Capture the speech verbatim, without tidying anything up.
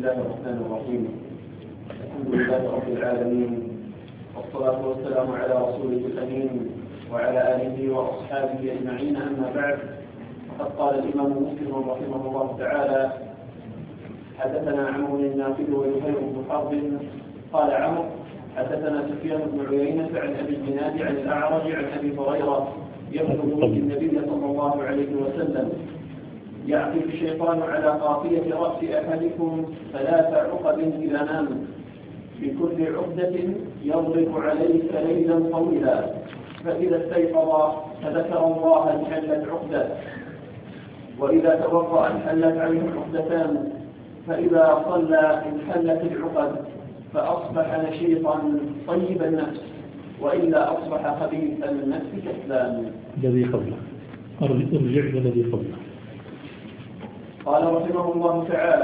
الله الرحمن الرحيم. الحمد لله رب العالمين، والصلاة والسلام على رسوله الأمين وعلى آله وأصحابه أجمعين، أما بعد. فقد قال الإمام مسلم رحمه الله تعالى: حدثنا عمرو النافذ وزهير بن حرب قال عمرو حدثنا سفيان بن عيينة عن أبي الزناد عن الأعرج عن أبي هريرة يبلغ النبي صلى الله عليه وسلم: يعقد الشيطان على قافية رأس أحدكم ثلاث عقد إذا نام، بكل عقدة يضرب عليك ليلا طويلا، فإذا استيقظ فذكر الله انحلت عقدة، وإذا توضأ انحلت عليه عقدتان، فإذا صلى انحلت العقد، فأصبح نشيطا طيب النفس، وإلا أصبح خبيث النفس كسلان. الذي قبله ارجع إلى الذي قبله. قال رحمه الله تعالى: